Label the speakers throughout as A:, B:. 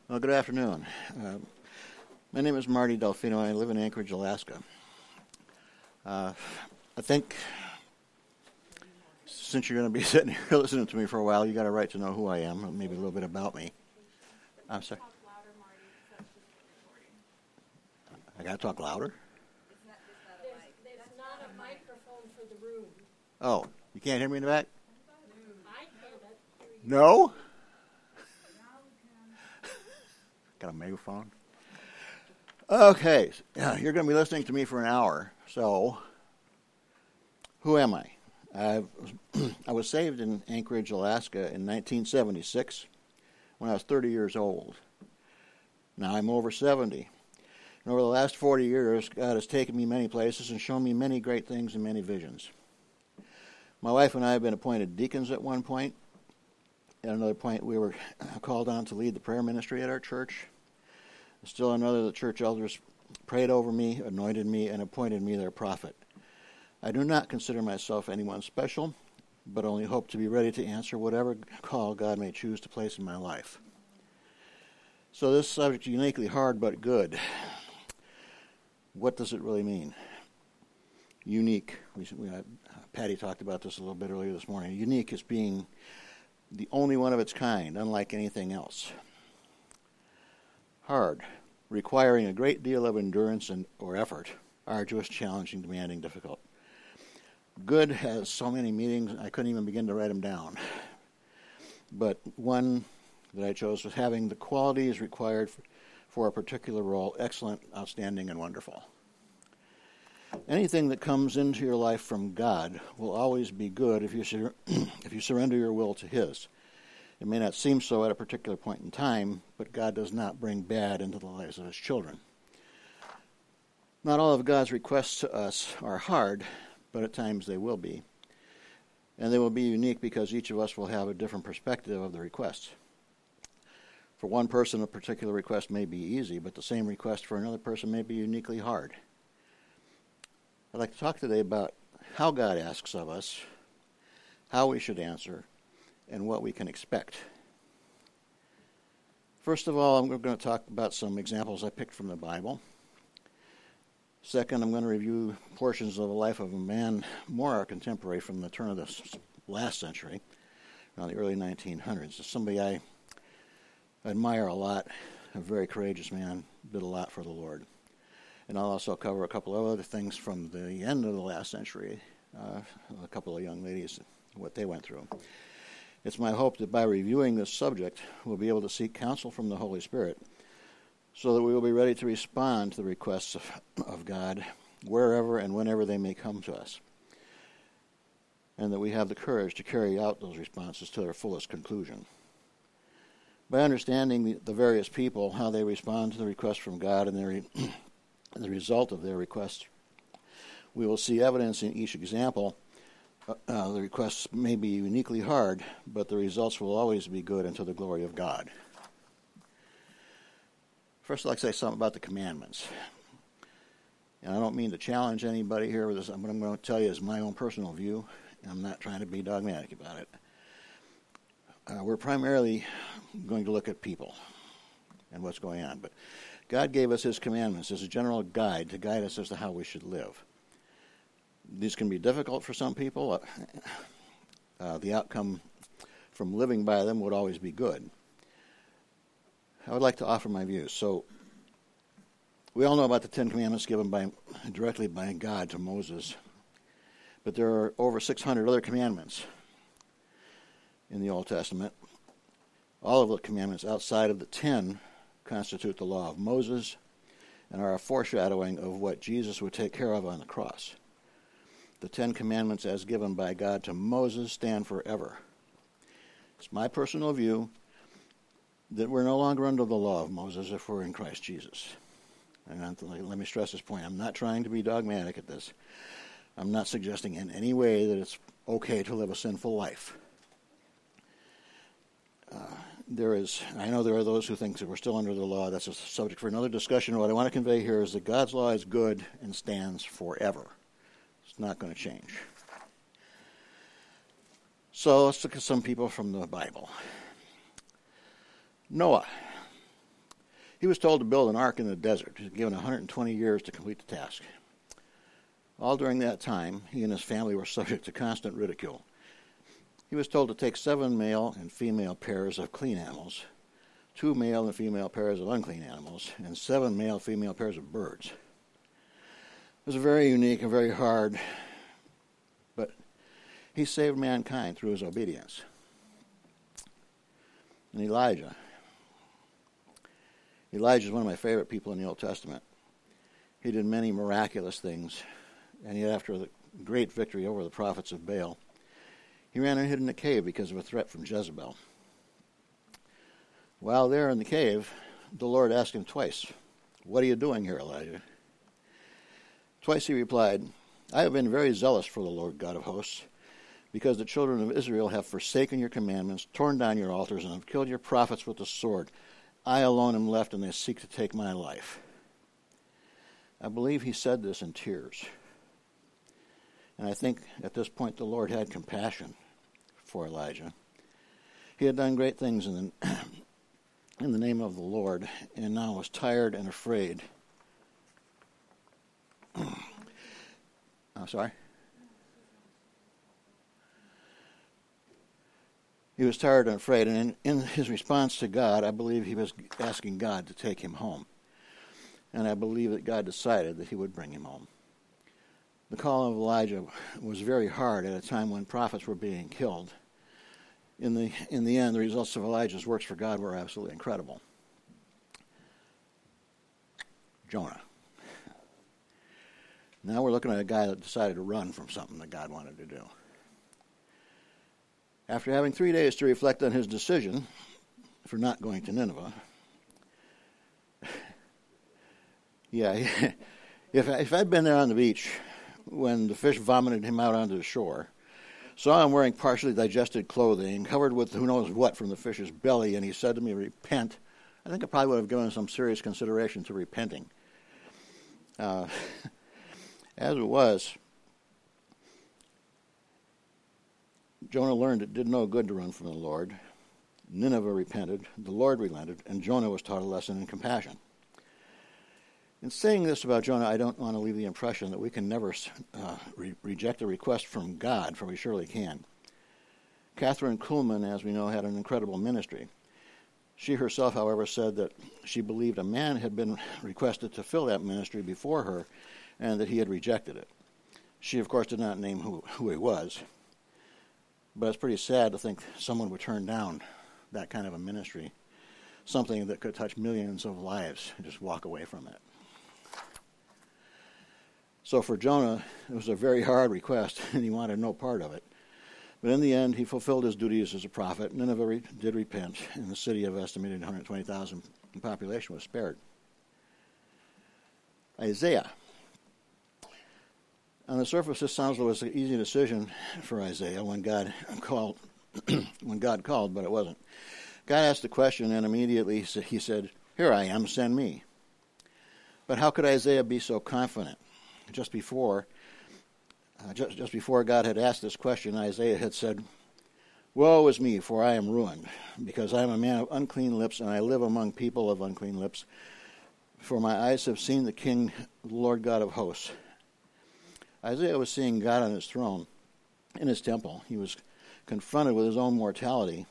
A: Well, good afternoon. My name is Marty Delfino. I live in Anchorage, Alaska. I think since you're going to be sitting here listening to me for a while, you got a right to know who I am, maybe a little bit about me. I'm sorry. I got to talk louder?
B: There's not a microphone for the room.
A: Oh, you can't hear me in the back?
B: I can't.
A: No? Got a megaphone? Okay, you're going to be listening to me for an hour. So, who am I? I was saved in Anchorage, Alaska in 1976 when I was 30 years old. Now I'm over 70. And over the last 40 years, God has taken me many places and shown me many great things and many visions. My wife and I have been appointed deacons at one point. At another point, we were called on to lead the prayer ministry at our church. Still another, the church elders prayed over me, anointed me, and appointed me their prophet. I do not consider myself anyone special, but only hope to be ready to answer whatever call God may choose to place in my life. So this subject is uniquely hard but good. What does it really mean? Unique. Patty talked about this a little bit earlier this morning. Unique is being the only one of its kind, unlike anything else. Hard, requiring a great deal of endurance or effort. Arduous, challenging, demanding, difficult. Good has so many meanings, I couldn't even begin to write them down. But one that I chose was having the qualities required for a particular role: excellent, outstanding, and wonderful. Anything that comes into your life from God will always be good if you surrender your will to His. It may not seem so at a particular point in time, but God does not bring bad into the lives of His children. Not all of God's requests to us are hard, but at times they will be. And they will be unique because each of us will have a different perspective of the request. For one person, a particular request may be easy, but the same request for another person may be uniquely hard. I'd like to talk today about how God asks of us, how we should answer, and what we can expect. First of all, I'm going to talk about some examples I picked from the Bible. Second, I'm going to review portions of the life of a man more our contemporary from the turn of the last century, around the early 1900s. It's somebody I admire a lot, a very courageous man, did a lot for the Lord. And I'll also cover a couple of other things from the end of the last century, a couple of young ladies, what they went through. It's my hope that by reviewing this subject, we'll be able to seek counsel from the Holy Spirit so that we will be ready to respond to the requests of God wherever and whenever they may come to us, and that we have the courage to carry out those responses to their fullest conclusion. By understanding the various people, how they respond to the request from God and the result of their request, we will see evidence in each example. The requests may be uniquely hard, but the results will always be good and to the glory of God. First, I'd like to say something about the commandments. And I don't mean to challenge anybody here with this. What I'm going to tell you is my own personal view. I'm not trying to be dogmatic about it. We're primarily going to look at people and what's going on. But God gave us His commandments as a general guide to guide us as to how we should live. These can be difficult for some people. The outcome from living by them would always be good. I would like to offer my views. So, we all know about the Ten Commandments given directly by God to Moses. But there are over 600 other commandments in the Old Testament. All of the commandments outside of the 10 constitute the law of Moses and are a foreshadowing of what Jesus would take care of on the cross. The 10 Commandments as given by God to Moses stand forever. It's my personal view that we're no longer under the law of Moses if we're in Christ Jesus. And let me stress this point. I'm not trying to be dogmatic at this. I'm not suggesting in any way that it's okay to live a sinful life. I know there are those who think that we're still under the law. That's a subject for another discussion. What I want to convey here is that God's law is good and stands forever. It's not going to change. So let's look at some people from the Bible. Noah. He was told to build an ark in the desert. He was given 120 years to complete the task. All during that time, he and his family were subject to constant ridicule. He was told to take 7 male and female pairs of clean animals, 2 male and female pairs of unclean animals, and 7 male and female pairs of birds. It was very unique and very hard, but he saved mankind through his obedience. And Elijah is one of my favorite people in the Old Testament. He did many miraculous things, and yet after the great victory over the prophets of Baal, he ran and hid in a cave because of a threat from Jezebel. While there in the cave, the Lord asked him twice, "What are you doing here, Elijah?" Twice he replied, "I have been very zealous for the Lord God of hosts, because the children of Israel have forsaken your commandments, torn down your altars, and have killed your prophets with the sword. I alone am left, and they seek to take my life." I believe he said this in tears. And I think at this point the Lord had compassion for Elijah. He had done great things in the name of the Lord, and now was tired and afraid. I'm sorry? He was tired and afraid, and in his response to God, I believe he was asking God to take him home. And I believe that God decided that he would bring him home. The call of Elijah was very hard at a time when prophets were being killed. In the end, the results of Elijah's works for God were absolutely incredible. Jonah. Now we're looking at a guy that decided to run from something that God wanted to do. After having 3 days to reflect on his decision for not going to Nineveh, if I'd been there on the beach when the fish vomited him out onto the shore, saw him wearing partially digested clothing, covered with who knows what from the fish's belly, and he said to me, "Repent," I think I probably would have given some serious consideration to repenting. As it was, Jonah learned it did no good to run from the Lord. Nineveh repented, the Lord relented, and Jonah was taught a lesson in compassion. In saying this about Jonah, I don't want to leave the impression that we can never reject a request from God, for we surely can. Catherine Kuhlman, as we know, had an incredible ministry. She herself, however, said that she believed a man had been requested to fill that ministry before her, and that he had rejected it. She, of course, did not name who he was. But it's pretty sad to think someone would turn down that kind of a ministry, something that could touch millions of lives, and just walk away from it. So for Jonah, it was a very hard request, and he wanted no part of it. But in the end, he fulfilled his duties as a prophet. Nineveh did repent, and the city of estimated 120,000 in population was spared. Isaiah. On the surface, this sounds like it was an easy decision for Isaiah when God called, but it wasn't. God asked the question, and immediately he said, "Here I am, send me." But how could Isaiah be so confident? Just before God had asked this question, Isaiah had said, "Woe is me, for I am ruined, because I am a man of unclean lips, and I live among people of unclean lips. For my eyes have seen the King, the Lord God of hosts." Isaiah was seeing God on his throne in his temple. He was confronted with his own mortality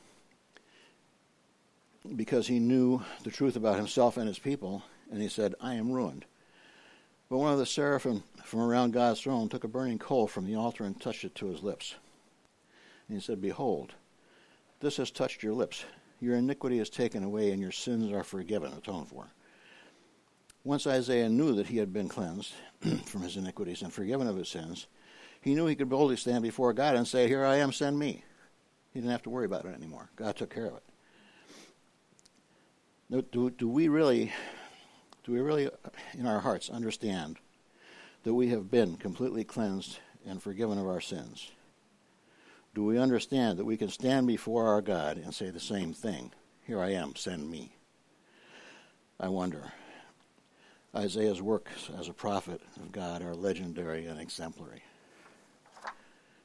A: because he knew the truth about himself and his people, and he said, "I am ruined." But one of the seraphim from around God's throne took a burning coal from the altar and touched it to his lips. And he said, "Behold, this has touched your lips. Your iniquity is taken away, and your sins are forgiven," atoned for. Once Isaiah knew that he had been cleansed from his iniquities and forgiven of his sins, he knew he could boldly stand before God and say, "Here I am, send me." He didn't have to worry about it anymore. God took care of it. Do we really, in our hearts, understand that we have been completely cleansed and forgiven of our sins? Do we understand that we can stand before our God and say the same thing? "Here I am, send me"? I wonder. Isaiah's works as a prophet of God are legendary and exemplary.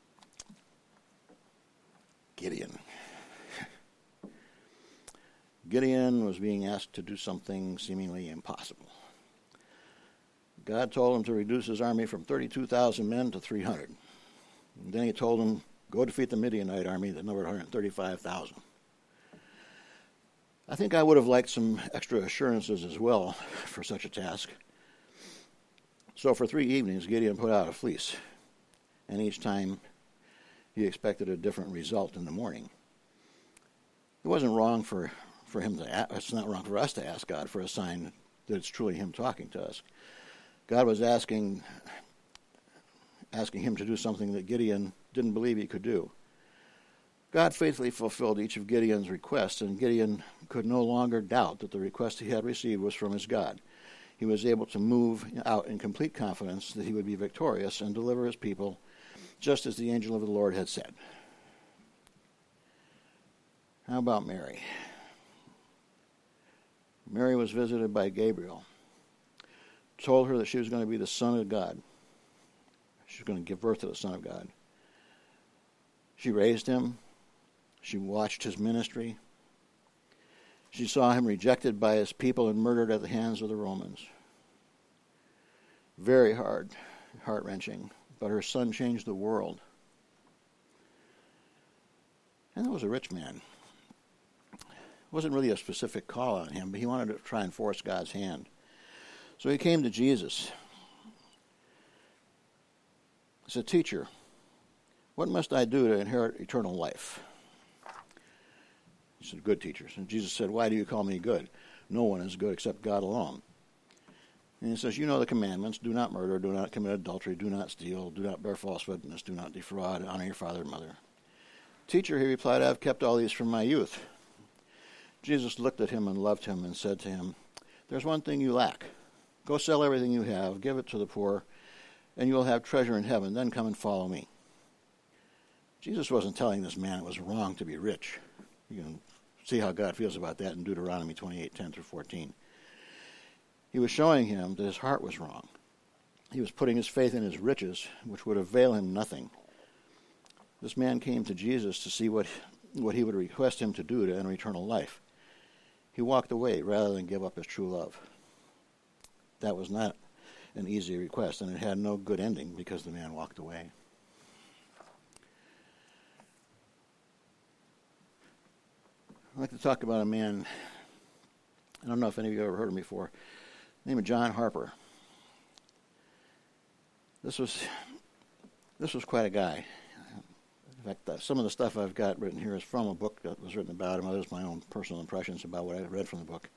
A: Gideon Gideon was being asked to do something seemingly impossible. God told him to reduce his army from 32,000 men to 300. And then he told him, go defeat the Midianite army that numbered 135,000. I think I would have liked some extra assurances as well for such a task. So for 3 evenings, Gideon put out a fleece, and each time he expected a different result in the morning. It wasn't wrong for him to. It's not wrong for us to ask God for a sign that it's truly him talking to us. God was asking him to do something that Gideon didn't believe he could do. God faithfully fulfilled each of Gideon's requests, and Gideon could no longer doubt that the request he had received was from his God. He was able to move out in complete confidence that he would be victorious and deliver his people, just as the angel of the Lord had said. How about Mary? Mary was visited by Gabriel, told her that she was going to be the Son of God. She was going to give birth to the Son of God. She raised him. She watched his ministry. She saw him rejected by his people and murdered at the hands of the Romans. Very hard, heart-wrenching, but her son changed the world. And that was a rich man. It wasn't really a specific call on him, but he wanted to try and force God's hand. So he came to Jesus. He said, "Teacher, what must I do to inherit eternal life?" He said, "Good, teacher." And Jesus said, "Why do you call me good? No one is good except God alone." And he says, "You know the commandments. Do not murder, do not commit adultery, do not steal, do not bear false witness, do not defraud, honor your father and mother." "Teacher," he replied, "I have kept all these from my youth." Jesus looked at him and loved him and said to him, "There's one thing you lack. Go sell everything you have, give it to the poor, and you will have treasure in heaven. Then come and follow me." Jesus wasn't telling this man it was wrong to be rich. You can see how God feels about that in Deuteronomy 28:10-14. He was showing him that his heart was wrong. He was putting his faith in his riches, which would avail him nothing. This man came to Jesus to see what he would request him to do to enter eternal life. He walked away rather than give up his true love. That was not an easy request, and it had no good ending because the man walked away. I'd like to talk about a man, I don't know if any of you have ever heard of him before, named John Harper. This was quite a guy. In fact, some of the stuff I've got written here is from a book that was written about him. Others my own personal impressions about what I read from the book.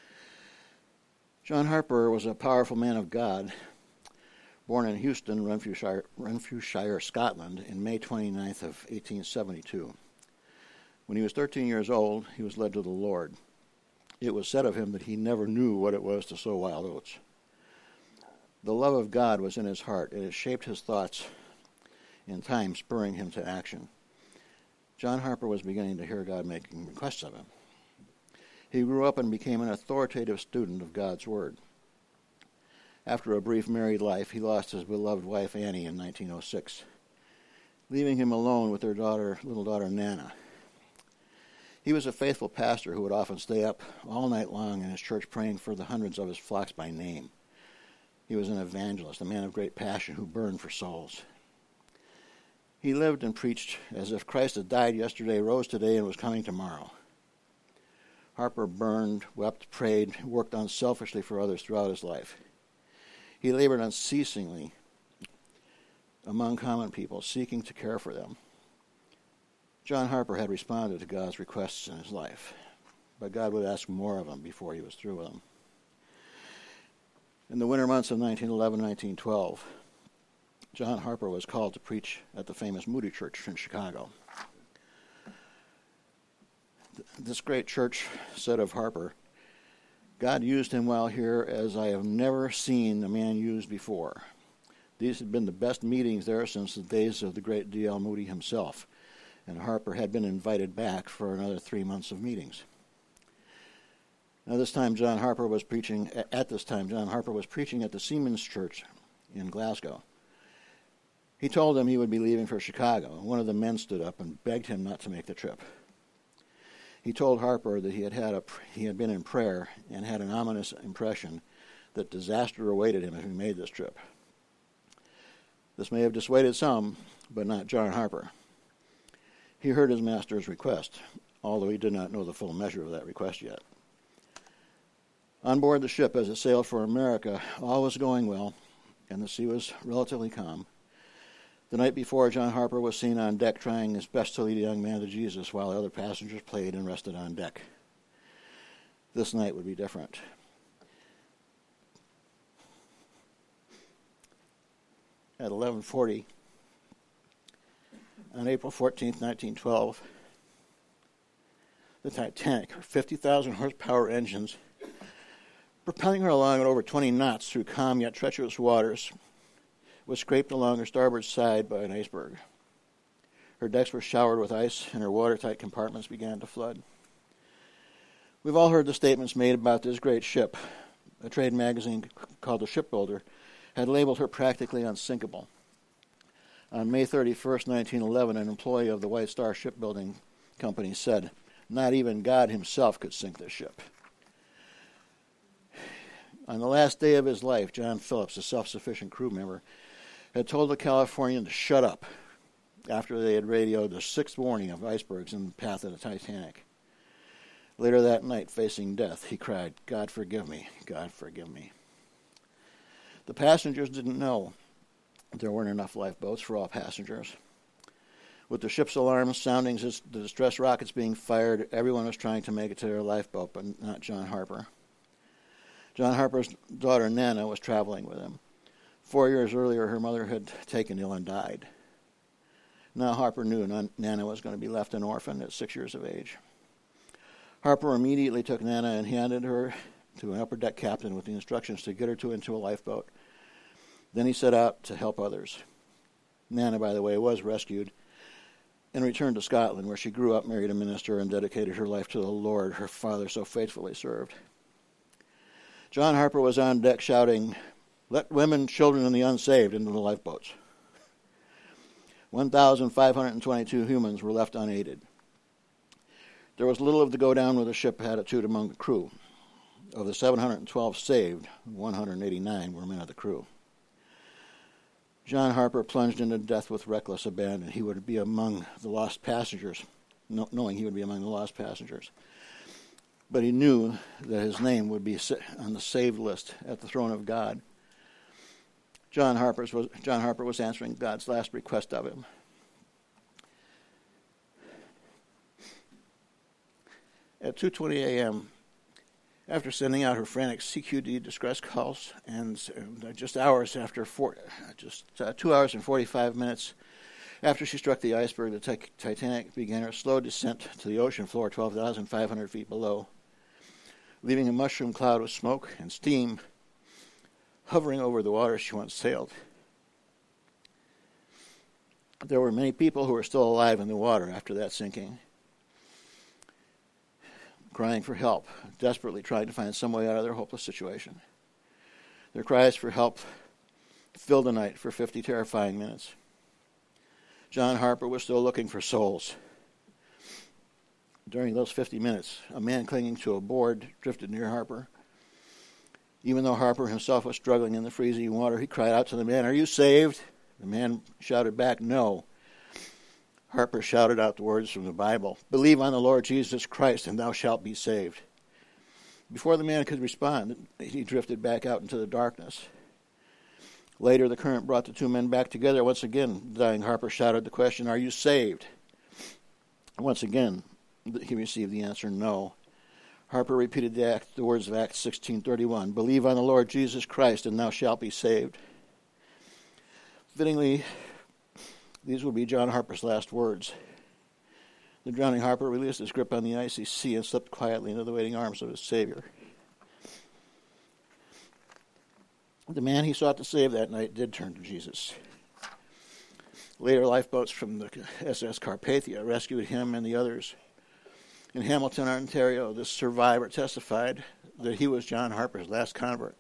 A: John Harper was a powerful man of God, born in Houston, Renfrewshire, Scotland, in May 29th of 1872. When he was 13 years old, he was led to the Lord. It was said of him that he never knew what it was to sow wild oats. The love of God was in his heart, and it shaped his thoughts in time, spurring him to action. John Harper was beginning to hear God making requests of him. He grew up and became an authoritative student of God's Word. After a brief married life, he lost his beloved wife Annie in 1906, leaving him alone with their little daughter Nana. He was a faithful pastor who would often stay up all night long in his church praying for the hundreds of his flocks by name. He was an evangelist, a man of great passion who burned for souls. He lived and preached as if Christ had died yesterday, rose today, and was coming tomorrow. Harper burned, wept, prayed, worked unselfishly for others throughout his life. He labored unceasingly among common people, seeking to care for them. John Harper had responded to God's requests in his life, but God would ask more of him before he was through with them. In the winter months of 1911-1912, John Harper was called to preach at the famous Moody Church in Chicago. This great church said of Harper, "God used him while here as I have never seen a man used before. These had been the best meetings there since the days of the great D.L. Moody himself, and Harper had been invited back for another 3 months of meetings." Now, at this time, John Harper was preaching at the Seamen's Church in Glasgow. He told them he would be leaving for Chicago. One of the men stood up and begged him not to make the trip. He told Harper that he had been in prayer and had an ominous impression that disaster awaited him if he made this trip. This may have dissuaded some, but not John Harper. He heard his master's request, although he did not know the full measure of that request yet. On board the ship as it sailed for America, all was going well, and the sea was relatively calm. The night before, John Harper was seen on deck trying his best to lead a young man to Jesus while the other passengers played and rested on deck. This night would be different. At 11:40, on April 14th, 1912, the Titanic, her 50,000 horsepower engines, propelling her along at over 20 knots through calm yet treacherous waters, was scraped along her starboard side by an iceberg. Her decks were showered with ice, and her watertight compartments began to flood. We've all heard the statements made about this great ship. A trade magazine called The Shipbuilder had labeled her practically unsinkable. On May 31st, 1911, an employee of the White Star Shipbuilding Company said, "Not even God himself could sink this ship." On the last day of his life, John Phillips, a self-sufficient crew member, had told the Californian to shut up after they had radioed the 6th warning of icebergs in the path of the Titanic. Later that night, facing death, he cried, "God forgive me, God forgive me." The passengers didn't know there weren't enough lifeboats for all passengers. With the ship's alarms sounding, the distress rockets being fired, everyone was trying to make it to their lifeboat, but not John Harper. John Harper's daughter, Nana, was traveling with him. 4 years earlier, her mother had taken ill and died. Now Harper knew Nana was going to be left an orphan at 6 years of age. Harper immediately took Nana and handed her to an upper deck captain with the instructions to get her into a lifeboat. Then he set out to help others. Nana, by the way, was rescued and returned to Scotland, where she grew up, married a minister, and dedicated her life to the Lord her father so faithfully served. John Harper was on deck shouting, "Let women, children, and the unsaved into the lifeboats." 1,522 humans were left unaided. There was little of the go-down with the ship attitude among the crew. Of the 712 saved, 189 were men of the crew. John Harper plunged into death with reckless abandon. He would be among the lost passengers, knowing he would be among the lost passengers. But he knew that his name would be on the saved list at the throne of God. John Harper was answering God's last request of him. At 2:20 a.m., after sending out her frantic CQD distress calls, and just 2 hours and 45 minutes after she struck the iceberg, the Titanic began her slow descent to the ocean floor 12,500 feet below, leaving a mushroom cloud of smoke and steam hovering over the water she once sailed. There were many people who were still alive in the water after that sinking, crying for help, desperately trying to find some way out of their hopeless situation. Their cries for help filled the night for 50 terrifying minutes. John Harper was still looking for souls. During those 50 minutes, a man clinging to a board drifted near Harper. Even though Harper himself was struggling in the freezing water, he cried out to the man, "Are you saved?" The man shouted back, "No." Harper shouted out the words from the Bible, "Believe on the Lord Jesus Christ, and thou shalt be saved." Before the man could respond, he drifted back out into the darkness. Later, the current brought the two men back together. Once again, dying Harper shouted the question, "Are you saved?" Once again, he received the answer, "No." Harper repeated the words of Acts 16:31, "Believe on the Lord Jesus Christ, and thou shalt be saved." Fittingly, these will be John Harper's last words. The drowning Harper released his grip on the icy sea and slipped quietly into the waiting arms of his Savior. The man he sought to save that night did turn to Jesus. Later, lifeboats from the SS Carpathia rescued him and the others. In Hamilton, Ontario, this survivor testified that he was John Harper's last convert.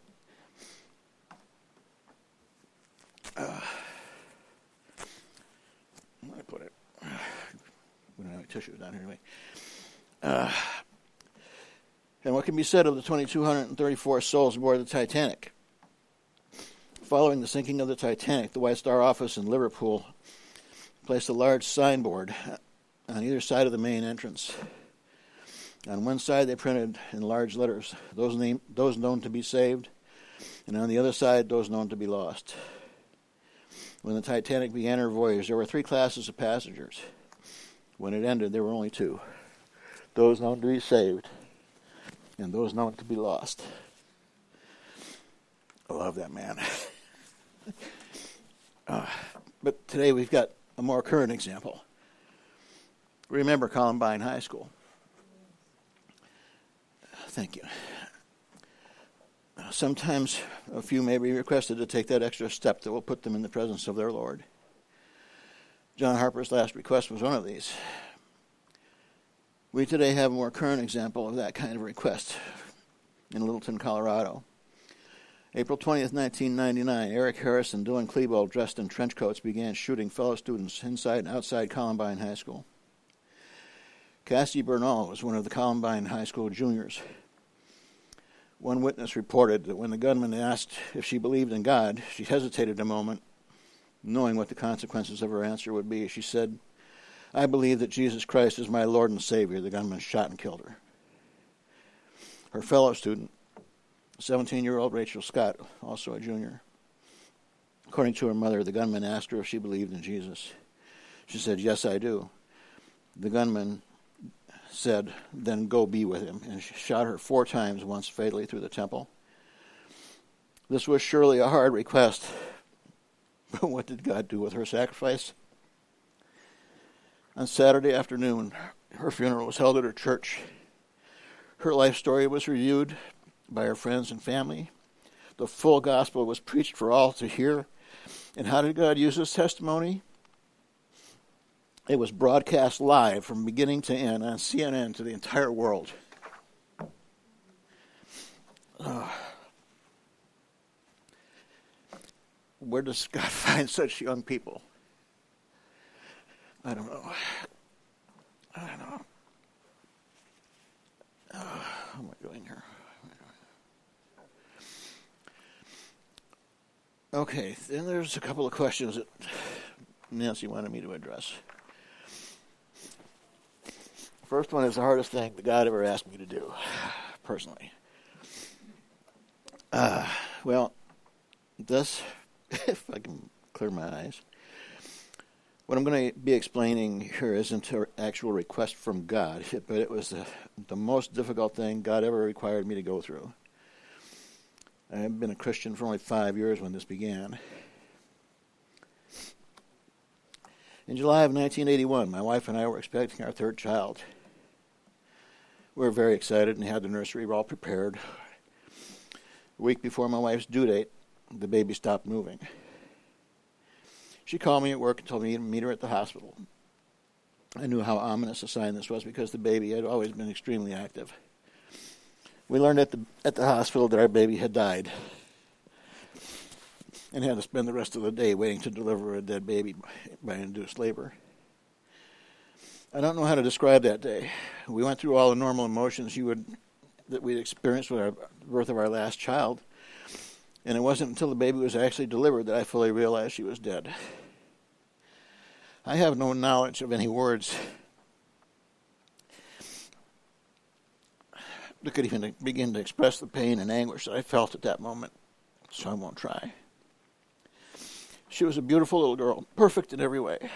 A: Where did I put it? We don't have any tissues down here anyway. And what can be said of the 2,234 souls aboard the Titanic? Following the sinking of the Titanic, the White Star office in Liverpool placed a large signboard on either side of the main entrance. On one side, they printed in large letters, those known to be saved, and on the other side, those known to be lost. When the Titanic began her voyage, there were 3 classes of passengers. When it ended, there were only 2. Those known to be saved and those known to be lost. I love that man. But today we've got a more current example. Remember Columbine High School. Thank you. Sometimes a few may be requested to take that extra step that will put them in the presence of their Lord. John Harper's last request was one of these. We today have a more current example of that kind of request in Littleton, Colorado. April 20th, 1999, Eric Harris and Dylan Klebold, dressed in trench coats, began shooting fellow students inside and outside Columbine High School. Cassie Bernal was one of the Columbine High School juniors. One witness reported that when the gunman asked if she believed in God, she hesitated a moment, knowing what the consequences of her answer would be. She said, "I believe that Jesus Christ is my Lord and Savior." The gunman shot and killed her. Her fellow student, 17-year-old Rachel Scott, also a junior. According to her mother, the gunman asked her if she believed in Jesus. She said, "Yes, I do." The gunman said, "Then go be with him," and shot her 4 times, once fatally through the temple. This was surely a hard request, but what did God do with her sacrifice? On Saturday afternoon, her funeral was held at her church. Her life story was reviewed by her friends and family. The full gospel was preached for all to hear. And how did God use this testimony? It was broadcast live from beginning to end on CNN to the entire world. Where does God find such young people? I don't know. How am I doing here? Okay, then there's a couple of questions that Nancy wanted me to address. First one is the hardest thing that God ever asked me to do, personally. Well, this, if I can clear my eyes, what I'm going to be explaining here isn't an actual request from God, but it was the most difficult thing God ever required me to go through. I've been a Christian for only 5 years when this began. In July of 1981, my wife and I were expecting our 3rd child. We were very excited and had the nursery all prepared. A week before my wife's due date, the baby stopped moving. She called me at work and told me to meet her at the hospital. I knew how ominous a sign this was because the baby had always been extremely active. We learned at the hospital that our baby had died and had to spend the rest of the day waiting to deliver a dead baby by induced labor. I don't know how to describe that day. We went through all the normal emotions that we'd experienced with the birth of our last child, and it wasn't until the baby was actually delivered that I fully realized she was dead. I have no knowledge of any words that could even begin to express the pain and anguish that I felt at that moment, so I won't try. She was a beautiful little girl, perfect in every way.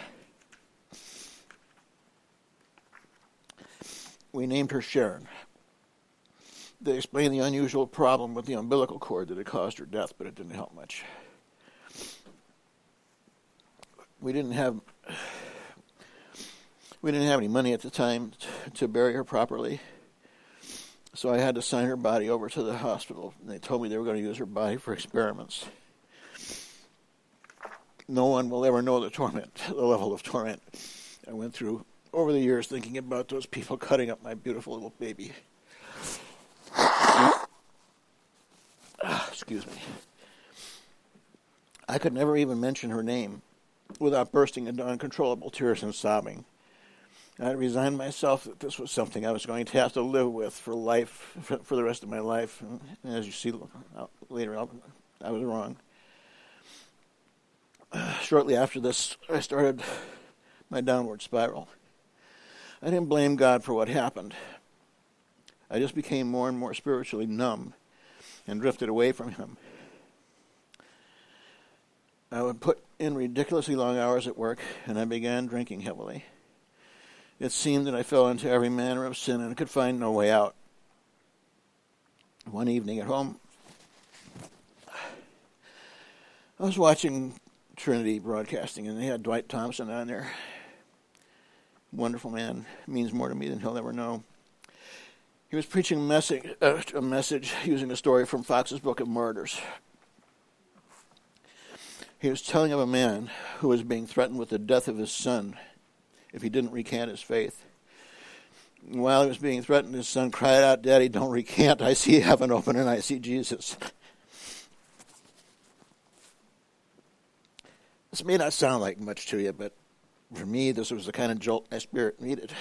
A: We named her Sharon. They explained the unusual problem with the umbilical cord that had caused her death, but it didn't help much. We didn't have any money at the time to bury her properly, so I had to sign her body over to the hospital. And they told me they were going to use her body for experiments. No one will ever know the level of torment I went through over the years thinking about those people cutting up my beautiful little baby. Excuse me. I could never even mention her name without bursting into uncontrollable tears and sobbing. I resigned myself that this was something I was going to have to live with for life, for the rest of my life. And as you see later, I was wrong. Shortly after this, I started my downward spiral. I didn't blame God for what happened. I just became more and more spiritually numb and drifted away from Him. I would put in ridiculously long hours at work, and I began drinking heavily. It seemed that I fell into every manner of sin and could find no way out. One evening at home, I was watching Trinity Broadcasting, and they had Dwight Thompson on there. Wonderful man, means more to me than he'll ever know. He was preaching a message using a story from Fox's Book of Martyrs. He was telling of a man who was being threatened with the death of his son if he didn't recant his faith. And while he was being threatened, his son cried out, "Daddy, don't recant. I see heaven open and I see Jesus." This may not sound like much to you, but for me, this was the kind of jolt my spirit needed.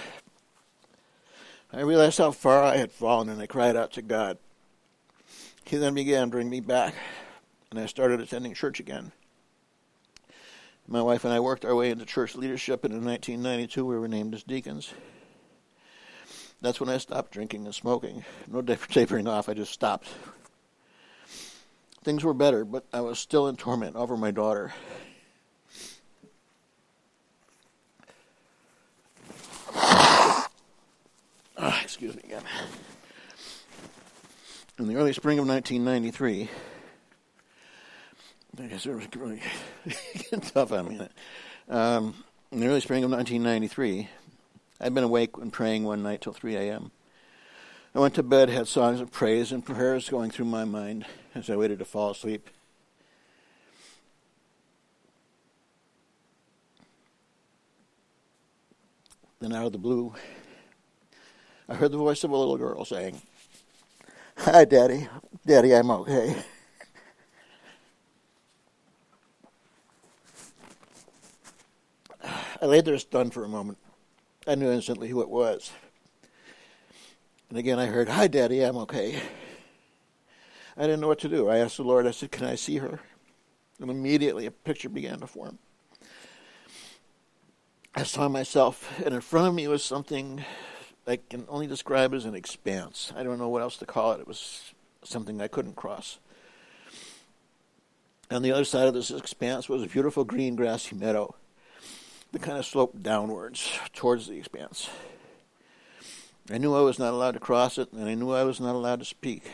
A: I realized how far I had fallen, and I cried out to God. He then began to bring me back, and I started attending church again. My wife and I worked our way into church leadership, and in 1992 we were named as deacons. That's when I stopped drinking and smoking. No tapering off, I just stopped. Things were better, but I was still in torment over my daughter. Excuse me again. In the early spring of 1993, I guess it was really getting tough on me. In the early spring of 1993, I'd been awake and praying one night till 3 a.m. I went to bed, had songs of praise and prayers going through my mind as I waited to fall asleep. Then out of the blue, I heard the voice of a little girl saying, "Hi, Daddy. Daddy, I'm okay." I lay there stunned for a moment. I knew instantly who it was. And again I heard, "Hi, Daddy, I'm okay." I didn't know what to do. I asked the Lord, I said, "Can I see her?" And immediately a picture began to form. I saw myself, and in front of me was something I can only describe as an expanse. I don't know what else to call it. It was something I couldn't cross. On the other side of this expanse was a beautiful green grassy meadow that kind of sloped downwards towards the expanse. I knew I was not allowed to cross it, and I knew I was not allowed to speak.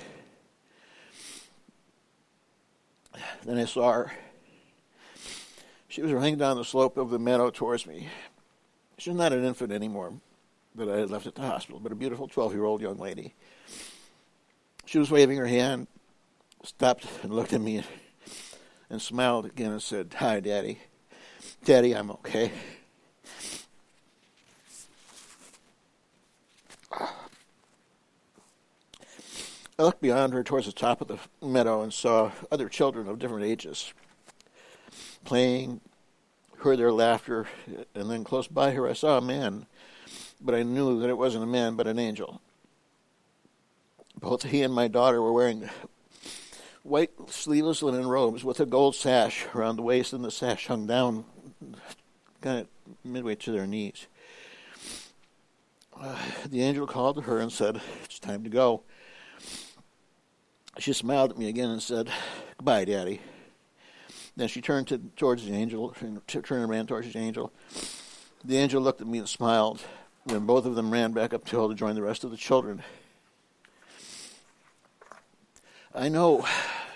A: Then I saw her. She was running down the slope of the meadow towards me. She was not an infant anymore that I had left at the hospital, but a beautiful 12-year-old young lady. She was waving her hand, stopped and looked at me and smiled again and said, "Hi, Daddy. Daddy, I'm okay." I looked beyond her towards the top of the meadow and saw other children of different ages playing, heard their laughter, and then close by her I saw a man, but I knew that it wasn't a man but an angel. Both he and my daughter were wearing white sleeveless linen robes with a gold sash around the waist, and the sash hung down kind of midway to their knees. The angel called to her and said, "It's time to go." She smiled at me again and said, "Goodbye, Daddy." Then she turned towards the angel, turned and ran towards the angel. The angel looked at me and smiled. Then both of them ran back up the hill to join the rest of the children. I know,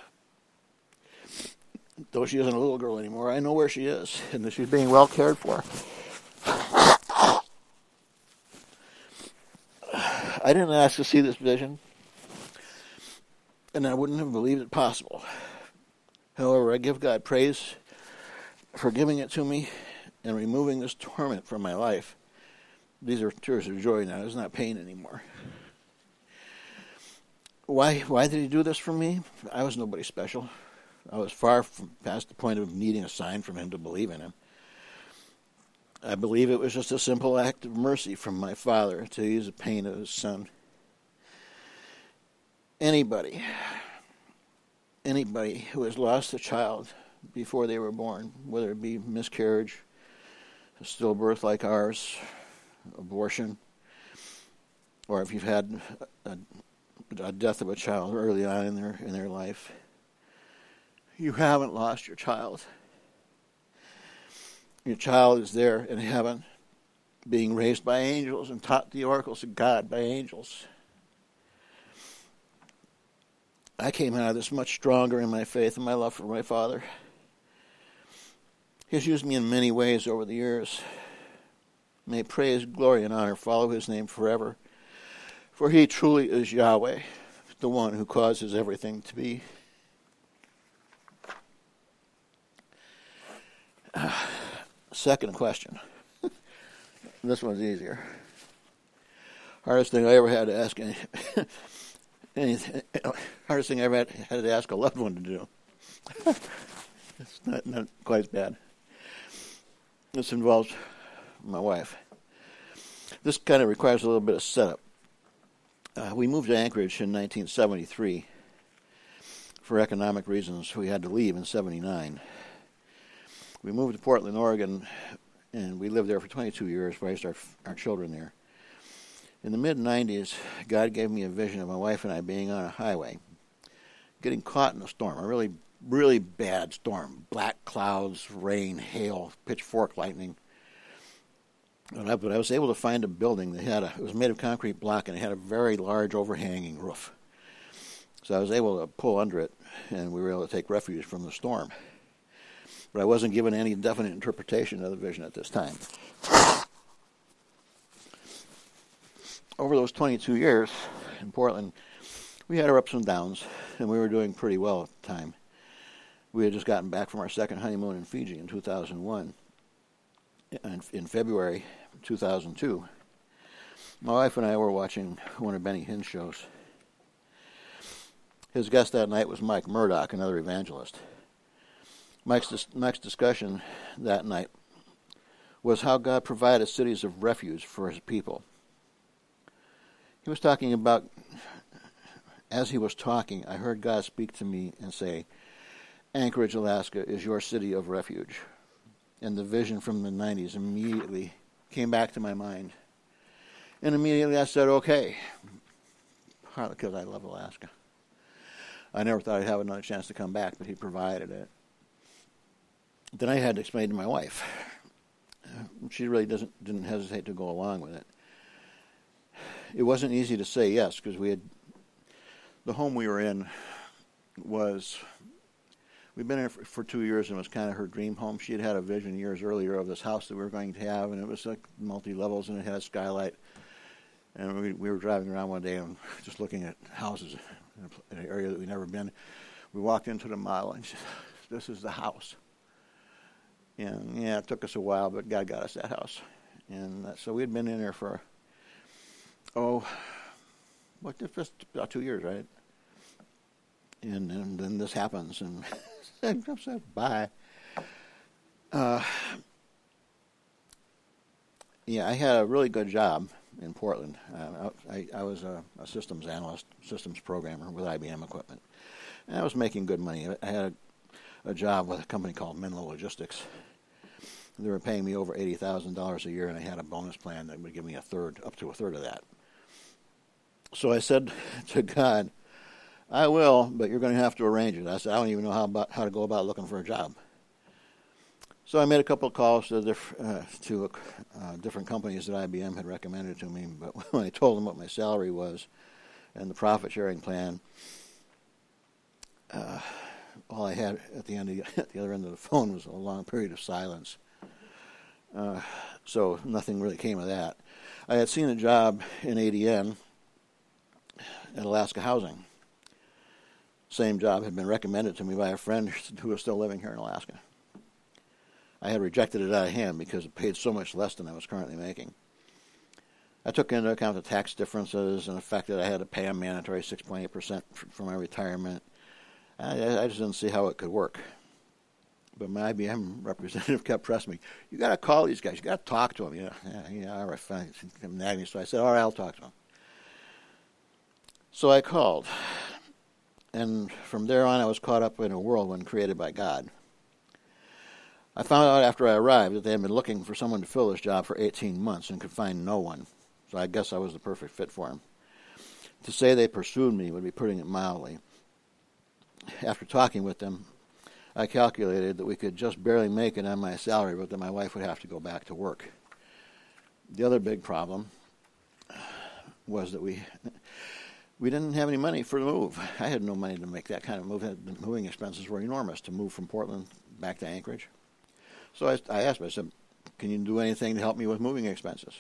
A: though she isn't a little girl anymore, I know where she is and that she's being well cared for. I didn't ask to see this vision, and I wouldn't have believed it possible. However, I give God praise for giving it to me and removing this torment from my life. These are tears of joy now. It's not pain anymore. Why did he do this for me? I was nobody special. I was far from past the point of needing a sign from him to believe in him. I believe it was just a simple act of mercy from my father to ease the pain of his son. Anybody who has lost a child before they were born, whether it be miscarriage, a stillbirth like ours, abortion, or if you've had a death of a child early on in their life, you haven't lost your child. Your child is there in heaven, being raised by angels and taught the oracles of God by angels. I came out of this much stronger in my faith and my love for my father. He has used me in many ways over the years. May praise, glory, and honor follow his name forever. For he truly is Yahweh, the one who causes everything to be. Second question. This one's easier. Hardest thing I ever had to ask hardest thing I ever had to ask a loved one to do. It's not quite as bad. This involves my wife. This kind of requires a little bit of setup. We moved to Anchorage in 1973. For economic reasons, we had to leave in 79. We moved to Portland, Oregon, and we lived there for 22 years, raised our children there. In the mid-90s, God gave me a vision of my wife and I being on a highway, getting caught in a storm, a really, really bad storm, black clouds, rain, hail, pitchfork lightning. But I was able to find a building that it was made of concrete block, and it had a very large overhanging roof. So I was able to pull under it, and we were able to take refuge from the storm. But I wasn't given any definite interpretation of the vision at this time. Over those 22 years in Portland, we had our ups and downs, and we were doing pretty well at the time. We had just gotten back from our second honeymoon in Fiji in 2001. And in February 2002, my wife and I were watching one of Benny Hinn's shows. His guest that night was Mike Murdoch, another evangelist. Mike's discussion that night was how God provided cities of refuge for his people. He was talking about, as he was talking, I heard God speak to me and say, Anchorage, Alaska is your city of refuge. And the vision from the 90s immediately came back to my mind. And immediately I said, okay, partly because I love Alaska. I never thought I'd have another chance to come back, but he provided it. Then I had to explain to my wife. She really didn't hesitate to go along with it. It wasn't easy to say yes, because the home we were in we'd been in it for 2 years, and it was kind of her dream home. She had a vision years earlier of this house that we were going to have, and it was like multi-levels, and it had a skylight. And we were driving around one day and just looking at houses in an area that we'd never been. We walked into the model, and she said, this is the house. And yeah, it took us a while, but God got us that house. And so we had been in there for, just about 2 years, right? And then this happens, and I said, bye. I had a really good job in Portland. I was a systems analyst, systems programmer with IBM equipment. And I was making good money. I had a job with a company called Menlo Logistics. They were paying me over $80,000 a year, and I had a bonus plan that would give me up to a third of that. So I said to God, I will, but you're going to have to arrange it. I said, I don't even know how to go about looking for a job. So I made a couple of calls to different companies that IBM had recommended to me. But when I told them what my salary was and the profit sharing plan, all I had at the other end of the phone was a long period of silence. So nothing really came of that. I had seen a job in ADN at Alaska Housing. Same job had been recommended to me by a friend who was still living here in Alaska. I had rejected it out of hand because it paid so much less than I was currently making. I took into account the tax differences and the fact that I had to pay a mandatory 6.8% for my retirement. I just didn't see how it could work. But my IBM representative kept pressing me. You got to call these guys. You got to talk to them. All right, fine. So I said, all right, I'll talk to them. So I called. And from there on, I was caught up in a whirlwind created by God. I found out after I arrived that they had been looking for someone to fill this job for 18 months and could find no one. So I guess I was the perfect fit for him. To say they pursued me would be putting it mildly. After talking with them, I calculated that we could just barely make it on my salary, but that my wife would have to go back to work. The other big problem was that we didn't have any money for the move. I had no money to make that kind of move. The moving expenses were enormous to move from Portland back to Anchorage. So I asked them, I said, can you do anything to help me with moving expenses?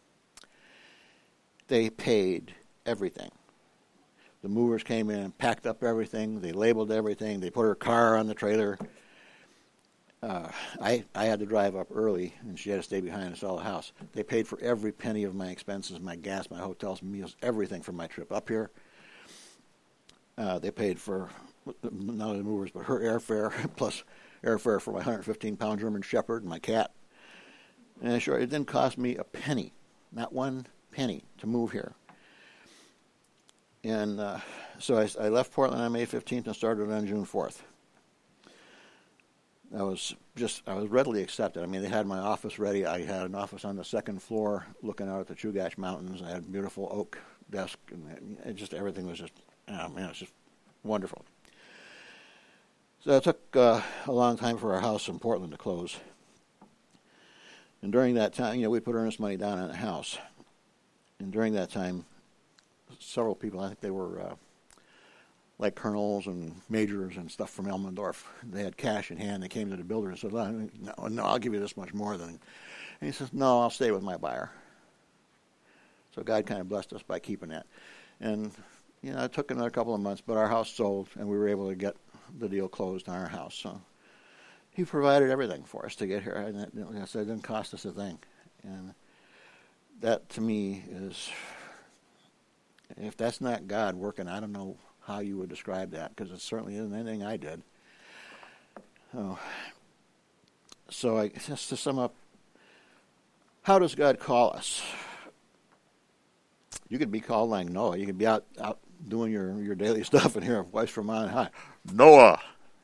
A: They paid everything. The movers came in, packed up everything, they labeled everything, they put her car on the trailer. I had to drive up early, and she had to stay behind and sell the house. They paid for every penny of my expenses, my gas, my hotels, meals, everything for my trip up here. They paid for not only the movers, but her airfare, plus airfare for my 115-pound German Shepherd and my cat. And sure, it didn't cost me a penny, not one penny, to move here. And so I left Portland on May 15th and started on June 4th. I was readily accepted. I mean, they had my office ready. I had an office on the second floor looking out at the Chugach Mountains. I had a beautiful oak desk, and everything was just, it's just wonderful. So it took a long time for our house in Portland to close. And during that time, we put earnest money down on the house. And during that time, several people, I think they were like colonels and majors and stuff from Elmendorf. They had cash in hand. They came to the builder and said, no, I'll give you this much more than. And he says, no, I'll stay with my buyer. So God kind of blessed us by keeping that. And, it took another couple of months, but our house sold, and we were able to get the deal closed on our house. So he provided everything for us to get here. And it didn't cost us a thing. And that, to me, is, if that's not God working, I don't know how you would describe that, because it certainly isn't anything I did. So just to sum up, how does God call us? You could be called like Noah. You could be out doing your daily stuff and hear a voice from on high, Noah,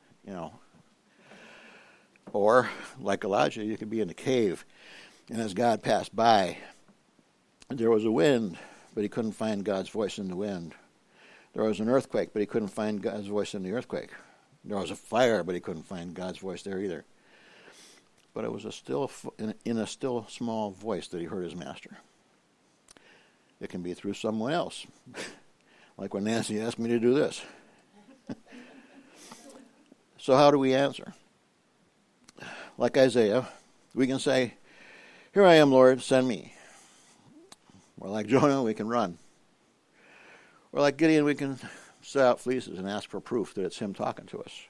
A: Or, like Elijah, you could be in a cave, and as God passed by, there was a wind, but he couldn't find God's voice in the wind. There was an earthquake, but he couldn't find God's voice in the earthquake. There was a fire, but he couldn't find God's voice there either. But it was in a still small voice that he heard his master. It can be through someone else, like when Nancy asked me to do this. So how do we answer? Like Isaiah, we can say, "Here I am, Lord, send me." Or like Jonah, we can run. Or like Gideon, we can set out fleeces and ask for proof that it's him talking to us.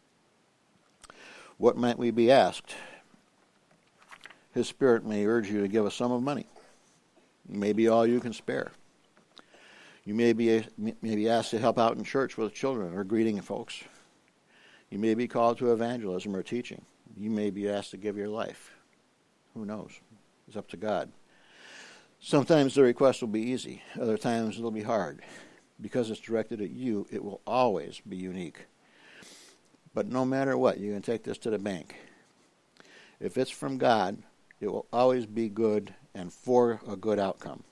A: What might we be asked? His Spirit may urge you to give a sum of money. It may be all you can spare. You may be asked to help out in church with children or greeting folks. You may be called to evangelism or teaching. You may be asked to give your life. Who knows? It's up to God. Sometimes the request will be easy. Other times it'll be hard. Because it's directed at you, it will always be unique. But no matter what, you can take this to the bank. If it's from God, it will always be good and for a good outcome.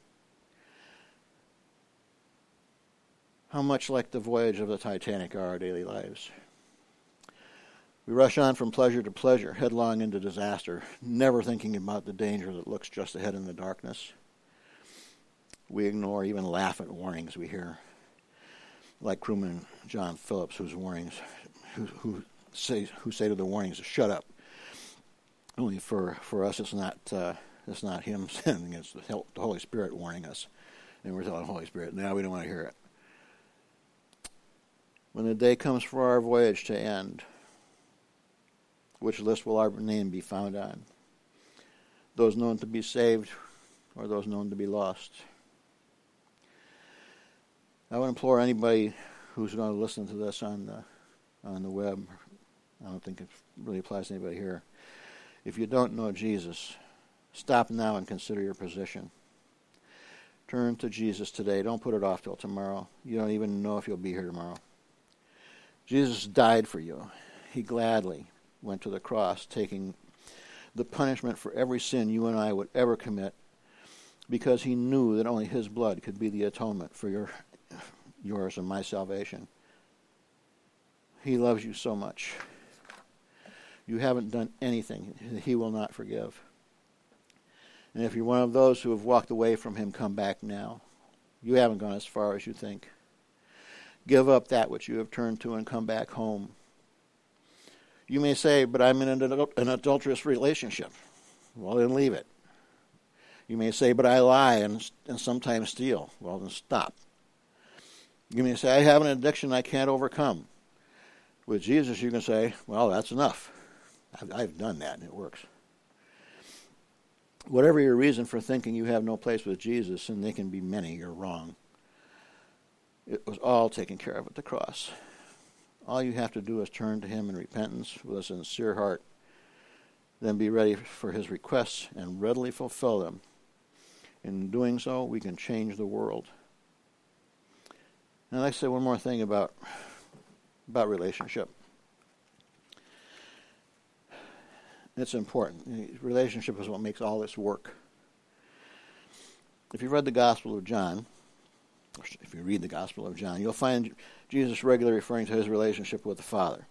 A: How much like the voyage of the Titanic are our daily lives? We rush on from pleasure to pleasure, headlong into disaster, never thinking about the danger that looks just ahead in the darkness. We ignore, even laugh at warnings we hear, like crewman John Phillips, who say to the warnings to shut up. Only for us, it's not him sending; it's the Holy Spirit warning us, and we're telling the Holy Spirit, "Now we don't want to hear it." When the day comes for our voyage to end, which list will our name be found on? Those known to be saved, or those known to be lost? I would implore anybody who's going to listen to this on the web I don't think it really applies to anybody here. If you don't know Jesus, stop now and consider your position. Turn to Jesus today. Don't put it off till tomorrow. You don't even know if you'll be here tomorrow. Jesus died for you. He gladly went to the cross, taking the punishment for every sin you and I would ever commit, because he knew that only his blood could be the atonement for yours and my salvation. He loves you so much. You haven't done anything that he will not forgive. And if you're one of those who have walked away from him, come back now. You haven't gone as far as you think. Give up that which you have turned to and come back home. You may say, but I'm in an adulterous relationship. Well, then leave it. You may say, but I lie and sometimes steal. Well, then stop. You may say, I have an addiction I can't overcome. With Jesus, you can say, well, that's enough. I've done that, and it works. Whatever your reason for thinking you have no place with Jesus, and they can be many, you're wrong. It was all taken care of at the cross. All you have to do is turn to him in repentance with a sincere heart, then be ready for his requests and readily fulfill them. In doing so, we can change the world. And I'd like to say one more thing about relationship. It's important. Relationship is what makes all this work. If you've read the Gospel of John, or if you read the Gospel of John, you'll find Jesus regularly referring to his relationship with the Father.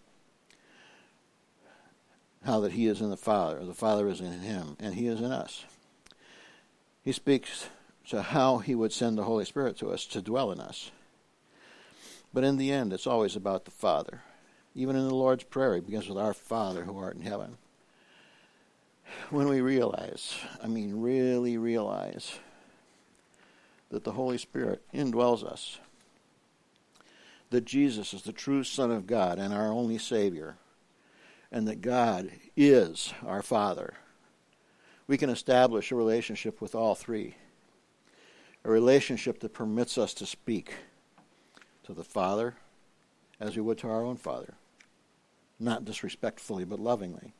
A: How that he is in the Father is in him, and he is in us. He speaks to how he would send the Holy Spirit to us to dwell in us. But in the end, it's always about the Father. Even in the Lord's Prayer, it begins with our Father who art in heaven. When we realize, really realize, that the Holy Spirit indwells us, that Jesus is the true Son of God and our only Savior, and that God is our Father, we can establish a relationship with all three. A relationship that permits us to speak to the Father as we would to our own Father. Not disrespectfully, but lovingly.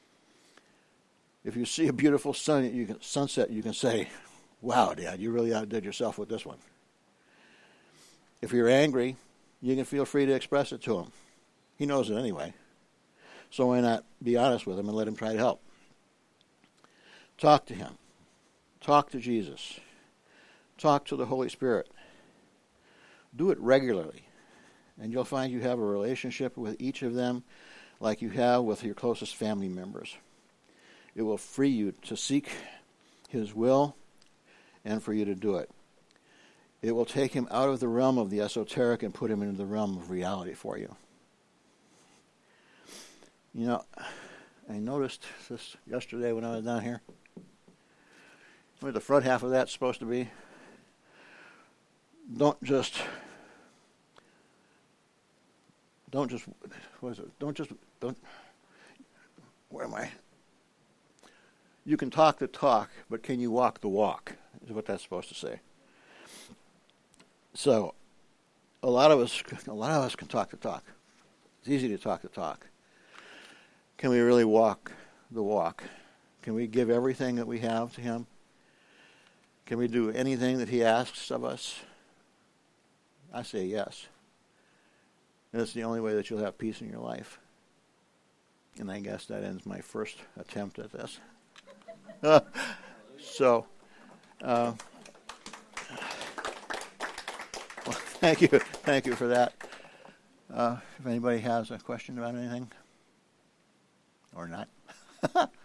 A: If you see a beautiful sunset, you can say, wow, Dad, you really outdid yourself with this one. If you're angry, you can feel free to express it to him. He knows it anyway. So why not be honest with him and let him try to help? Talk to him. Talk to Jesus. Talk to the Holy Spirit. Do it regularly, and you'll find you have a relationship with each of them like you have with your closest family members. It will free you to seek his will and for you to do it. It will take him out of the realm of the esoteric and put him into the realm of reality for you. You know, I noticed this yesterday when I was down here. Where the front half of that's supposed to be. Don't just, where am I? You can talk the talk, but can you walk the walk, is what that's supposed to say. So, a lot of us can talk the talk. It's easy to talk the talk. Can we really walk the walk? Can we give everything that we have to him? Can we do anything that he asks of us? I say yes. And it's the only way that you'll have peace in your life. And I guess that ends my first attempt at this. Well, thank you for that. If anybody has a question about anything, or not.